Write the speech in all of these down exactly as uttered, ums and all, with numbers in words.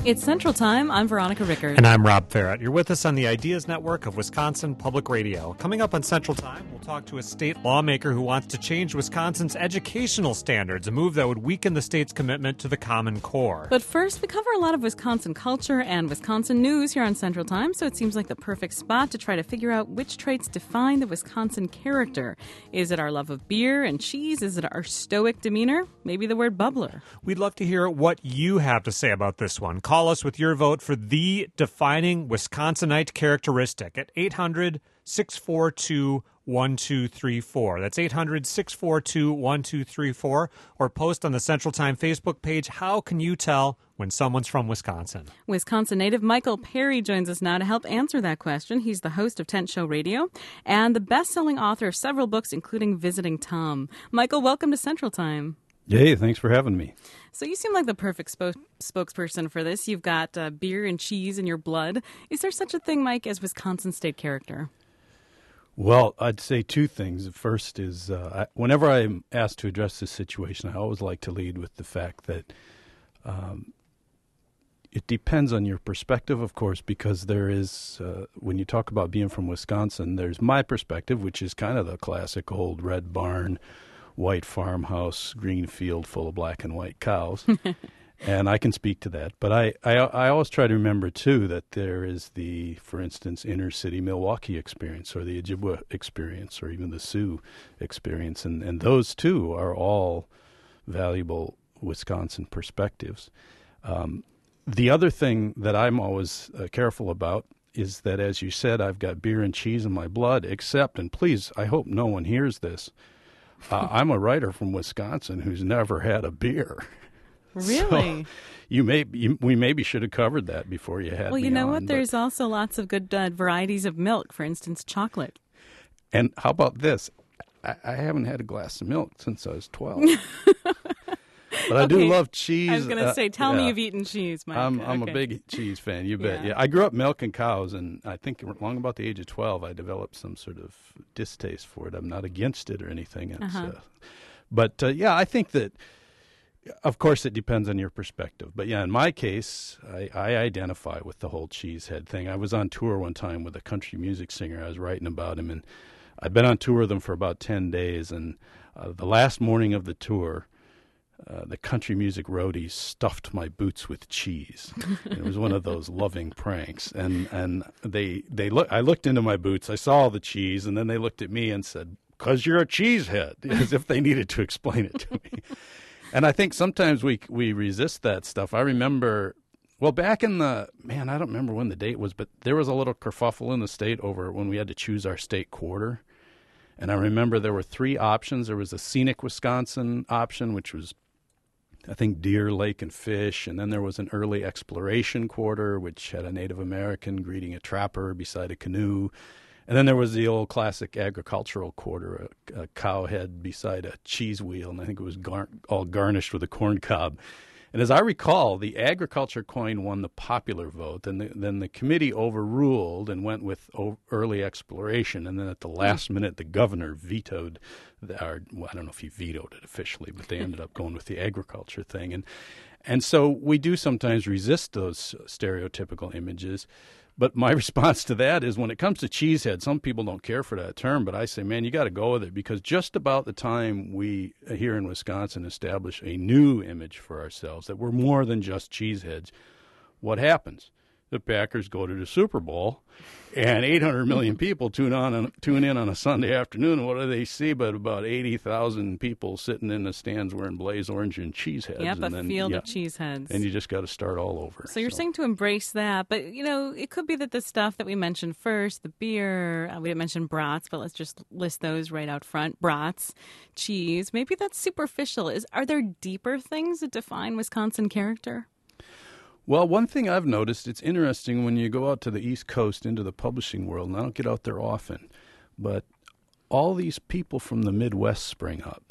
It's Central Time. I'm Veronica Rickard. And I'm Rob Farrett. You're with us on the Ideas Network of Wisconsin Public Radio. Coming up on Central Time, we'll talk to a state lawmaker who wants to change Wisconsin's educational standards, a move that would weaken the state's commitment to the Common Core. But first, we cover a lot of Wisconsin culture and Wisconsin news here on Central Time, so it seems like the perfect spot to try to figure out which traits define the Wisconsin character. Is it our love of beer and cheese? Is it our stoic demeanor? Maybe the word bubbler. We'd love to hear what you have to say about this one. Call us with your vote for the defining Wisconsinite characteristic at eight hundred, six four two, one two three four. That's eight hundred, six four two, one two three four. Or post on the Central Time Facebook page, how can you tell when someone's from Wisconsin? Wisconsin native Michael Perry joins us now to help answer that question. He's the host of Tent Show Radio and the best-selling author of several books, including Visiting Tom. Michael, welcome to Central Time. Yay, thanks for having me. So you seem like the perfect spo- spokesperson for this. You've got uh, beer and cheese in your blood. Is there such a thing, Mike, as Wisconsin state character? Well, I'd say two things. The first is uh, I, whenever I'm asked to address this situation, I always like to lead with the fact that um, it depends on your perspective, of course, because there is, uh, when you talk about being from Wisconsin, there's my perspective, which is kind of the classic old red barn, white farmhouse, green field full of black and white cows. And I can speak to that. But I, I, I always try to remember, too, that there is the, for instance, inner city Milwaukee experience or the Ojibwa experience or even the Sioux experience. And, and those, too, are all valuable Wisconsin perspectives. Um, the other thing that I'm always uh, careful about is that, as you said, I've got beer and cheese in my blood, except, and please, I hope no one hears this, Uh, I'm a writer from Wisconsin who's never had a beer. Really? So you may you, we maybe should have covered that before you had Well, me you know on, what? but- There's also lots of good uh, varieties of milk, for instance, chocolate. And how about this? I, I haven't had a glass of milk since I was twelve. But I Okay. do love cheese. I was going to uh, say, tell yeah. me you've eaten cheese, Mike. I'm I'm Okay. a big cheese fan. You bet. Yeah. Yeah. I grew up milking cows, and I think long about the age of twelve, I developed some sort of distaste for it. I'm not against it or anything. It's, Uh-huh. uh, but uh, yeah, I think that, of course, it depends on your perspective. But yeah, in my case, I, I identify with the whole cheesehead thing. I was on tour one time with a country music singer. I was writing about him, and I'd been on tour with him for about ten days. And uh, the last morning of the tour, Uh, the country music roadies stuffed my boots with cheese. It was one of those loving pranks, and and they they look. I looked into my boots. I saw all the cheese, and then they looked at me and said, "'Cause you're a cheesehead," as if they needed to explain it to me. And I think sometimes we we resist that stuff. I remember, well, back in the man, I don't remember when the date was, but there was a little kerfuffle in the state over when we had to choose our state quarter. And I remember there were three options. There was a scenic Wisconsin option, which was, I think, deer, lake, and fish. And then there was an early exploration quarter, which had a Native American greeting a trapper beside a canoe. And then there was the old classic agricultural quarter, a, a cow head beside a cheese wheel, and I think it was gar- all garnished with a corn cob. And as I recall, the agriculture coin won the popular vote. And the, then the committee overruled and went with o- early exploration. And then at the last minute, the governor vetoed, the, or, well, I don't know if he vetoed it officially, but they ended up going with the agriculture thing. And and so we do sometimes resist those stereotypical images. But my response to that is, when it comes to cheesehead, some people don't care for that term, but I say, man, you got to go with it, because just about the time we here in Wisconsin establish a new image for ourselves, that we're more than just cheeseheads, what happens? The Packers go to the Super Bowl, and eight hundred million people tune on and tune in on a Sunday afternoon. And what do they see but about eighty thousand people sitting in the stands wearing blaze orange and cheeseheads? Yep, and a then, field yeah, of cheeseheads. and you just got to start all over. So you're saying to embrace that, but, you know, it could be that the stuff that we mentioned first, the beer, uh, we didn't mention brats, but let's just list those right out front. Brats, cheese, maybe that's superficial. Is Are there deeper things that define Wisconsin character? Well, one thing I've noticed, it's interesting when you go out to the East Coast into the publishing world, and I don't get out there often, but all these people from the Midwest spring up,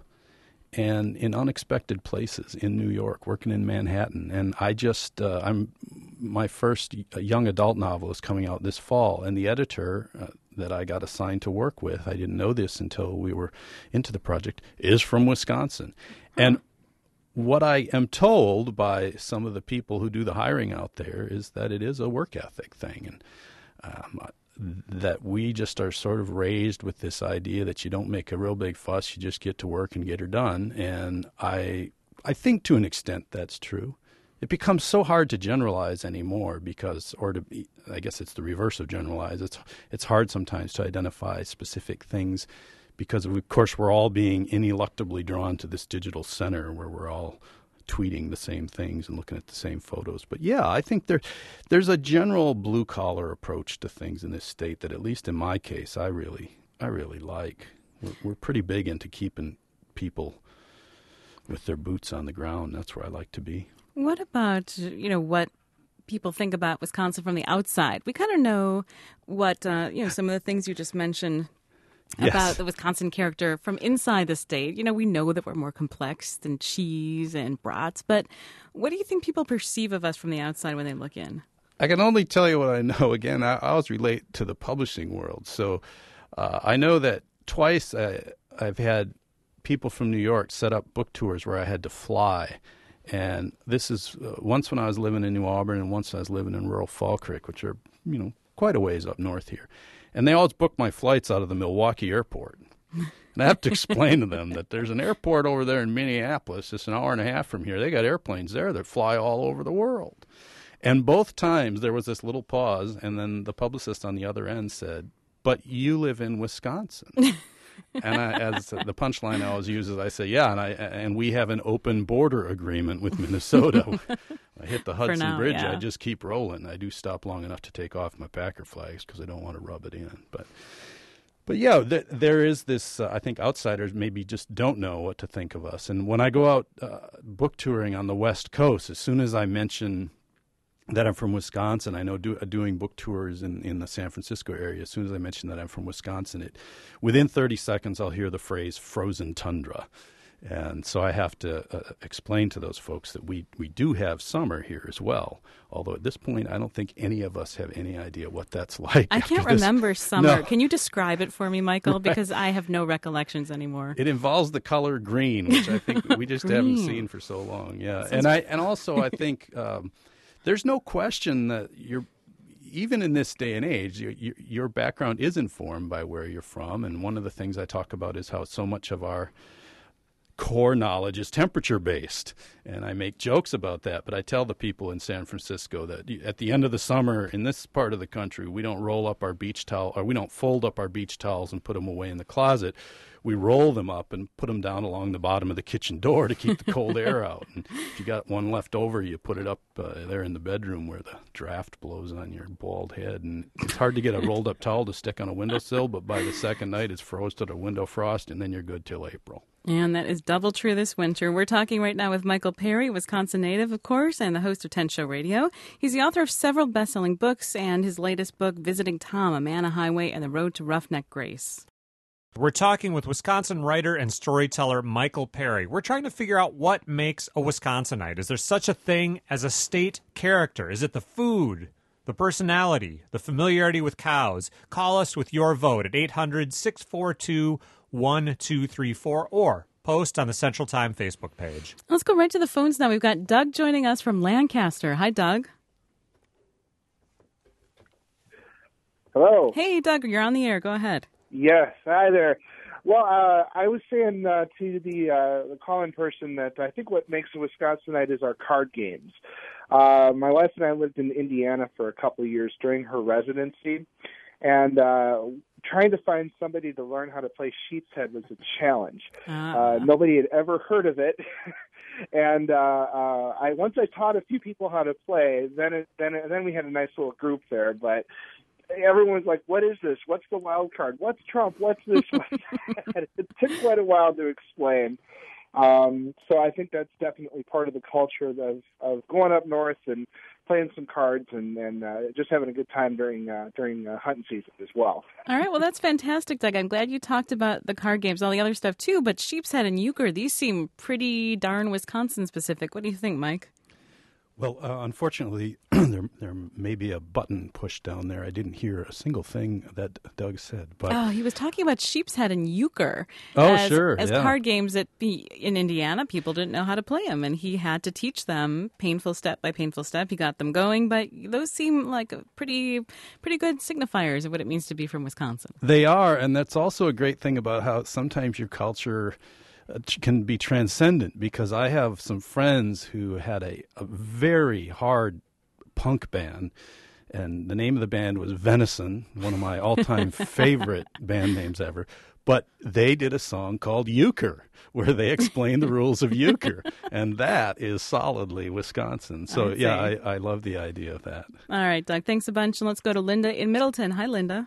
and in unexpected places in New York, working in Manhattan. And I just, uh, I'm, my first young adult novel is coming out this fall, and the editor uh, that I got assigned to work with, I didn't know this until we were into the project, is from Wisconsin. And what I am told by some of the people who do the hiring out there is that it is a work ethic thing, and um, that we just are sort of raised with this idea that you don't make a real big fuss, you just get to work and get her done. And I, I think to an extent that's true. It becomes so hard to generalize anymore because, or to be, I guess it's the reverse of generalize. It's it's hard sometimes to identify specific things because, of course, we're all being ineluctably drawn to this digital center where we're all tweeting the same things and looking at the same photos. But yeah, I think there, there's a general blue-collar approach to things in this state that, at least in my case, I really, I really like. We're, we're pretty big into keeping people with their boots on the ground. That's where I like to be. What about, you know, what people think about Wisconsin from the outside? We kind of know what, uh, you know, some of the things you just mentioned Yes. about the Wisconsin character from inside the state. You know, we know that we're more complex than cheese and brats, but what do you think people perceive of us from the outside when they look in? I can only tell you what I know. Again, I, I always relate to the publishing world. So uh, I know that twice I, I've had people from New York set up book tours where I had to fly. And this is uh, once when I was living in New Auburn and once I was living in rural Fall Creek, which are, you know, quite a ways up north here. And they always book my flights out of the Milwaukee airport. And I have to explain to them that there's an airport over there in Minneapolis, just an hour and a half from here. They got airplanes there that fly all over the world. And both times there was this little pause, and then the publicist on the other end said, "But you live in Wisconsin." And I, as the punchline I always use is I say, yeah, and I and we have an open border agreement with Minnesota. I hit the Hudson now, Bridge, yeah. I just keep rolling. I do stop long enough to take off my Packer flags because I don't want to rub it in. But, but yeah, th- there is this, uh, I think outsiders maybe just don't know what to think of us. And when I go out uh, book touring on the West Coast, as soon as I mention that I'm from Wisconsin, I know do, uh, doing book tours in, in the San Francisco area, as soon as I mention that I'm from Wisconsin, it within thirty seconds I'll hear the phrase frozen tundra. And so I have to uh, explain to those folks that we, we do have summer here as well. Although at this point, I don't think any of us have any idea what that's like. I can't this. remember summer. No. Can you describe it for me, Michael? Because I have no recollections anymore. It involves the color green, which I think we just haven't seen for so long. Yeah, Sounds and I and also I think um, there's no question that you're. Even in this day and age, your, your, your background is informed by where you're from. And one of the things I talk about is how so much of our core knowledge is temperature-based. And I make jokes about that, but I tell the people in San Francisco that at the end of the summer in this part of the country, we don't roll up our beach towel, or we don't fold up our beach towels and put them away in the closet. We roll them up and put them down along the bottom of the kitchen door to keep the cold air out. And if you got one left over, you put it up uh, there in the bedroom where the draft blows on your bald head. And it's hard to get a rolled up towel to stick on a windowsill, but by the second night, it's froze to the window frost, and then you're good till April. And that is double true this winter. We're talking right now with Michael Perry, Wisconsin native, of course, and the host of Ten Show Radio. He's the author of several best-selling books, and his latest book, Visiting Tom, A Man, a Highway, and the Road to Roughneck Grace. We're talking with Wisconsin writer and storyteller Michael Perry. We're trying to figure out what makes a Wisconsinite. Is there such a thing as a state character? Is it the food, the personality, the familiarity with cows? Call us with your vote at eight hundred, six four two, one two three four or post on the Central Time Facebook page. Let's go right to the phones now. We've got Doug joining us from Lancaster. Hi, Doug. Hello. Hey, Doug, you're on the air. Go ahead. Yes, hi there. Well, uh, I was saying uh, to the, uh, the call-in person that I think what makes a Wisconsinite is our card games. Uh, my wife and I lived in Indiana for a couple of years during her residency, and uh, trying to find somebody to learn how to play Sheep's Head was a challenge. Ah. Uh, nobody had ever heard of it. And uh, uh, I once I taught a few people how to play, then it, then then we had a nice little group there, but everyone's like, what is this? What's the wild card? What's Trump? What's this? It took quite a while to explain. Um, so I think that's definitely part of the culture of, of going up north and playing some cards and, and uh, just having a good time during uh, during uh, hunting season as well. All right, well, that's fantastic, Doug. I'm glad you talked about the card games, all the other stuff, too. But Sheep's Head and Euchre, these seem pretty darn Wisconsin-specific. What do you think, Mike? Well, uh, unfortunately, there there may be a button pushed down there. I didn't hear a single thing that Doug said. But oh, he was talking about sheep's head and euchre. Oh, as, sure, As yeah. card games that in Indiana, people didn't know how to play them, and he had to teach them painful step by painful step. He got them going, but those seem like pretty pretty good signifiers of what it means to be from Wisconsin. They are, and that's also a great thing about how sometimes your culture uh, can be transcendent, because I have some friends who had a, a very hard punk band, and the name of the band was Venison, one of my all-time favorite band names ever. But they did a song called Euchre, where they explained the rules of euchre, and that is solidly Wisconsin. So, I yeah, I, I love the idea of that. All right, Doug, thanks a bunch, and let's go to Linda in Middleton. Hi, Linda.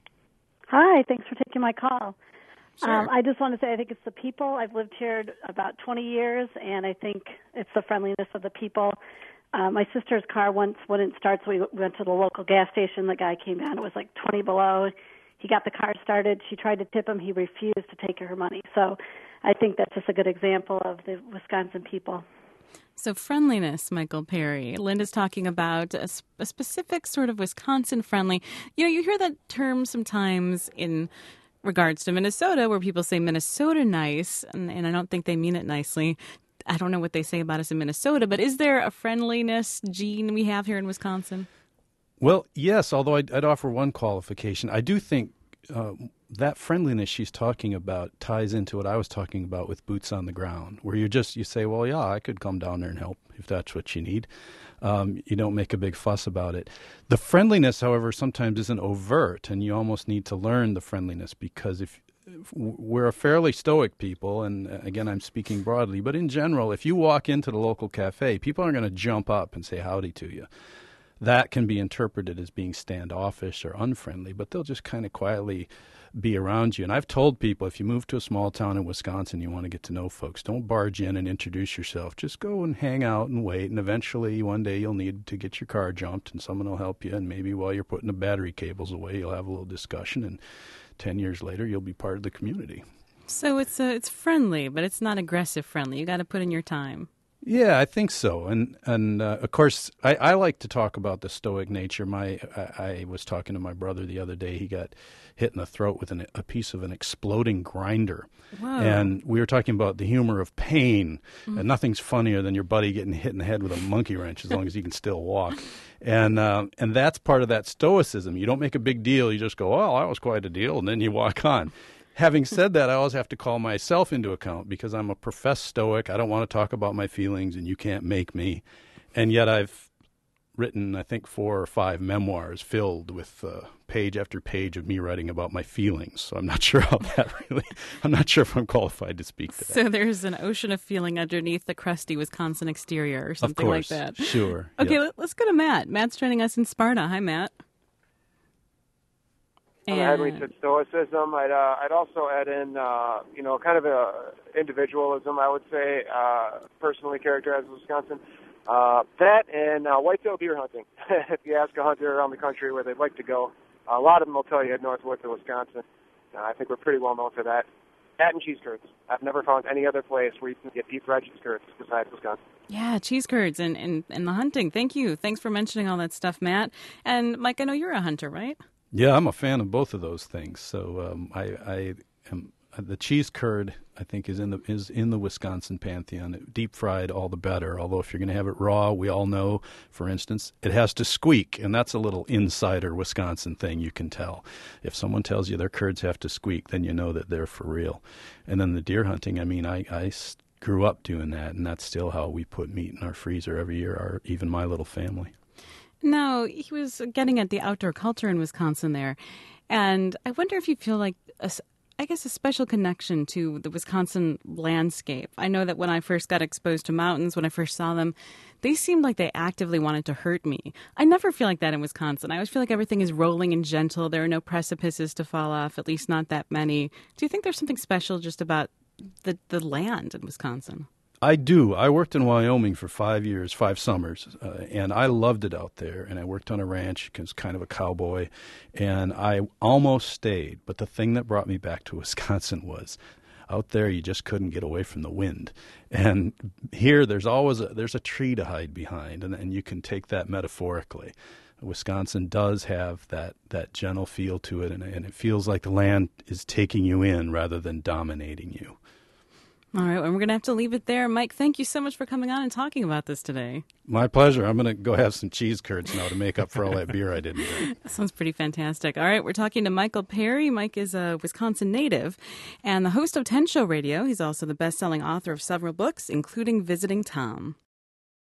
Hi, thanks for taking my call. Sure. Um, I just want to say I think it's the people. I've lived here about twenty years, and I think it's the friendliness of the people. Uh, my sister's car once wouldn't start, so we went to the local gas station. The guy came down. It was like twenty below. He got the car started. She tried to tip him. He refused to take her money. So I think that's just a good example of the Wisconsin people. So friendliness, Michael Perry. Linda's talking about a, a specific sort of Wisconsin friendly. You know, you hear that term sometimes in regards to Minnesota, where people say Minnesota nice, and, and I don't think they mean it nicely. I don't know what they say about us in Minnesota, but is there a friendliness gene we have here in Wisconsin? Well, yes, although I'd, I'd offer one qualification. I do think uh, that friendliness she's talking about ties into what I was talking about with boots on the ground, where you just, you say, well, yeah, I could come down there and help if that's what you need. Um, you don't make a big fuss about it. The friendliness, however, sometimes isn't overt, and you almost need to learn the friendliness, because if we're a fairly stoic people, and again, I'm speaking broadly, but in general, if you walk into the local cafe, people aren't going to jump up and say howdy to you. That can be interpreted as being standoffish or unfriendly, but they'll just kind of quietly be around you. And I've told people, if you move to a small town in Wisconsin, you want to get to know folks, don't barge in and introduce yourself. Just go and hang out and wait, and eventually one day you'll need to get your car jumped, and someone will help you, and maybe while you're putting the battery cables away, you'll have a little discussion, and ten years later, you'll be part of the community. So it's uh, it's friendly, but it's not aggressive friendly. You got to put in your time. Yeah, I think so. And and uh, of course, I, I like to talk about the stoic nature. My I, I was talking to my brother the other day. He got hit in the throat with an, a piece of an exploding grinder. Whoa. And we were talking about the humor of pain. Mm-hmm. And nothing's funnier than your buddy getting hit in the head with a monkey wrench, as long as he can still walk. And uh, and that's part of that stoicism. You don't make a big deal. You just go, oh, that was quite a deal, and then you walk on. Having said that, I always have to call myself into account, because I'm a professed stoic. I don't want to talk about my feelings, and you can't make me. And yet I've written, I think, four or five memoirs filled with uh, page after page of me writing about my feelings. So I'm not sure how that really, I'm not sure if I'm qualified to speak to that. So there's an ocean of feeling underneath the crusty Wisconsin exterior or something of course, like that. Sure. Okay, yeah. let's go to Matt. Matt's joining us in Sparta. Hi, Matt. And I had said stoicism. I'd uh, I'd also add in uh, you know kind of a individualism. I would say uh, personally characterized Wisconsin. Uh, that and uh, whitetail deer hunting. If you ask a hunter around the country where they'd like to go, a lot of them will tell you head northwest of Wisconsin. Uh, I think we're pretty well known for that. That and cheese curds. I've never found any other place where you can get deep fried cheese curds besides Wisconsin. Yeah, cheese curds and, and, and the hunting. Thank you. Thanks for mentioning all that stuff, Matt. And Mike, I know you're a hunter, right? Yeah, I'm a fan of both of those things. So um, I, I am the cheese curd. I think is in the is in the Wisconsin pantheon. Deep fried, all the better. Although if you're going to have it raw, we all know, for instance, it has to squeak, and that's a little insider Wisconsin thing. You can tell if someone tells you their curds have to squeak, then you know that they're for real. And then the deer hunting. I mean, I. I grew up doing that, and that's still how we put meat in our freezer every year. Our even my little family. No, he was getting at the outdoor culture in Wisconsin there. And I wonder if you feel like, a, I guess, a special connection to the Wisconsin landscape. I know that when I first got exposed to mountains, when I first saw them, they seemed like they actively wanted to hurt me. I never feel like that in Wisconsin. I always feel like everything is rolling and gentle. There are no precipices to fall off, at least not that many. Do you think there's something special just about the, the land in Wisconsin? I do. I worked in Wyoming for five years, five summers, uh, and I loved it out there. And I worked on a ranch because kind of a cowboy, and I almost stayed. But the thing that brought me back to Wisconsin was Out there, you just couldn't get away from the wind. And here, there's always a, there's a tree to hide behind, and, and you can take that metaphorically. Wisconsin does have that, that gentle feel to it, and, and it feels like the land is taking you in rather than dominating you. All right, well, we're going to have to leave it there. Mike, thank you so much for coming on and talking about this today. My pleasure. I'm going to go have some cheese curds now to make up for all that beer I didn't drink. That sounds pretty fantastic. All right, we're talking to Michael Perry. Mike is a Wisconsin native and the host of ten Show Radio. He's also the best-selling author of several books, including Visiting Tom.